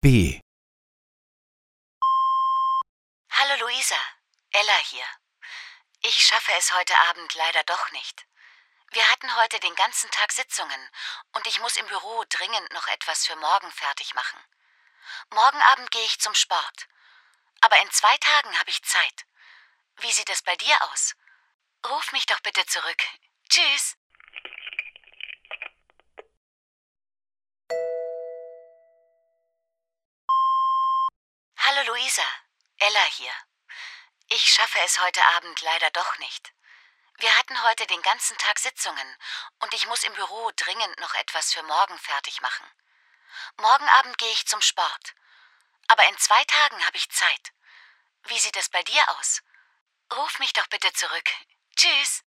B. Hallo Luisa, Ella hier. Ich schaffe es heute Abend leider doch nicht. Wir hatten heute den ganzen Tag Sitzungen und ich muss im Büro dringend noch etwas für morgen fertig machen. Morgen Abend gehe ich zum Sport. Aber in 2 Tagen habe ich Zeit. Wie sieht es bei dir aus? Ruf mich doch bitte zurück. Tschüss. Hallo Luisa, Ella hier. Ich schaffe es heute Abend leider doch nicht. Wir hatten heute den ganzen Tag Sitzungen und ich muss im Büro dringend noch etwas für morgen fertig machen. Morgen Abend gehe ich zum Sport. Aber in 2 Tagen habe ich Zeit. Wie sieht es bei dir aus? Ruf mich doch bitte zurück. Tschüss.